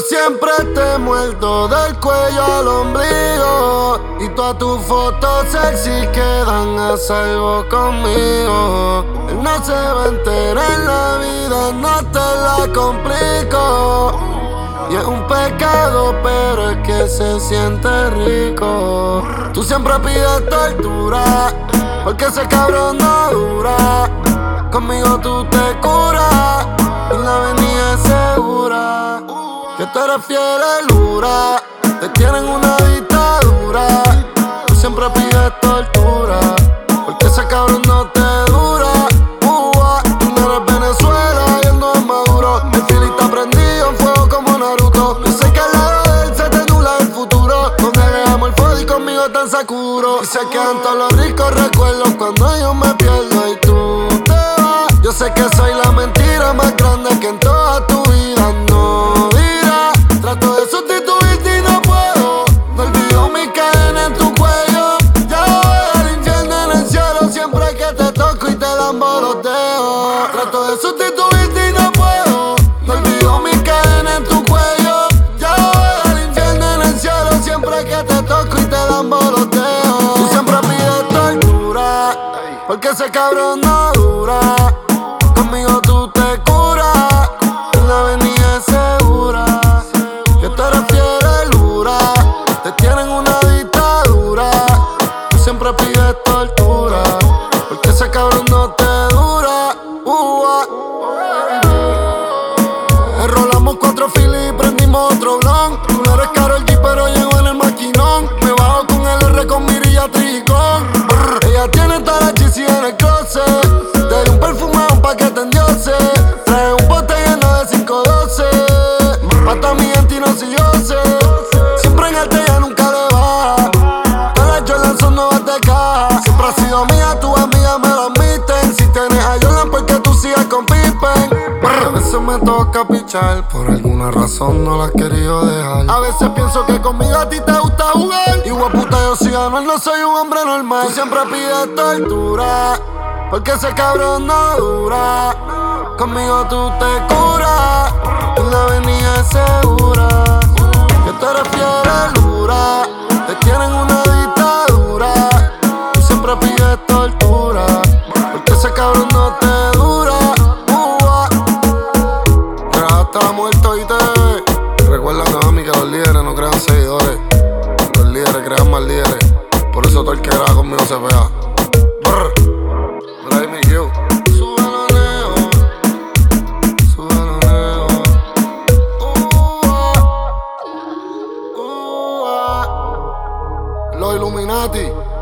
siempre te muerto del cuello al ombligo, y todas tus fotos sexy quedan a salvo conmigo. Él no se va a enterar en la vida, no te la complico. Y es un pecado, pero es que se siente rico. Tú siempre pides tortura, porque ese cabrón no dura. Conmigo tú te curas, y la avenida es segura. Que tú eres fiel lura, te tienen una dictadura. Tú siempre pides tortura, porque ese cabrón no te dura. Tú no eres Venezuela y él no es Maduro. El fili está prendido en fuego como Naruto. Yo sé que al lado de él se te nubla el futuro. Con él es amor fuego y conmigo tan Sakuro. Y se quedan todos los ricos recuerdos cuando yo me pierdo y tú te vas. Yo sé que soy la mentira más grande que en toda tu vida no dirás. Trato de sustituirte y no puedo. No olvido mi cadena en tu cuello. Ya voy al infierno en el cielo siempre que te toco y te dan los dedos. Trato de sustituirte y no puedo. No olvido mi cadena en tu cuello. Ya voy al infierno en el cielo siempre que te toco y te dan los dedos. Tú siempre pides tortura, porque ese cabrón no dura. Conmigo tú te curas, en la avenida es segura. Que tú eres fiel lura, te tienen una dictadura. Tú siempre pides tortura, porque ese cabrón no te dura. Enrolamos 4 filis y prendimos otro blon. Tú no eres Karol G, pero llego en el maquinón. Me bajo con el R con mirilla tricón. Ella tiene toda la chisi en el closet. Te di un perfume, un paquete en Diose. Trae un bote lleno de 512. Mata a mi gente y no si yo sé. Siempre en alta, ella nunca le baja. Todas las Jordan son nuevas de caja. Siempre ha sido mía, tus amigas me lo admiten. Si tienes a Jordan, porque tú sigas con Pippen. A veces me toca pichar, por alguna razón no la has querido dejar. A veces pienso que conmigo a ti te gusta jugar. Y puta, yo si gano, no soy un hombre normal. Tú siempre pides tortura, porque ese cabrón no dura. Conmigo tú te curas, en la avenida es segura. Que tú eres fiel lura, te tienen una dictadura. Tú siempre pides tortura, porque ese cabrón no te dura. Está muerto y te recuerda, mami, que los líderes no crean seguidores. Los líderes crean más líderes. Por eso todo el que graba conmigo se vea. Mira ahí mi Q. Súbelo, Neo. Súbelo, Neo. Los Illuminati.